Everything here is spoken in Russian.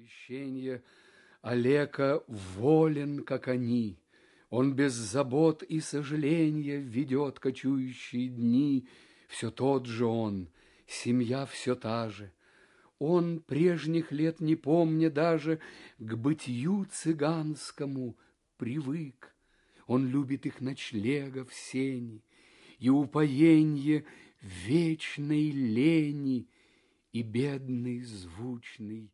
Крещенье Олега волен, как они. Он без забот и сожаления ведет кочующие дни. Все тот же он, семья все та же. Он, прежних лет не помня даже, к бытию цыганскому привык. Он любит их ночлега в сени и упоенье вечной лени и бедный звучный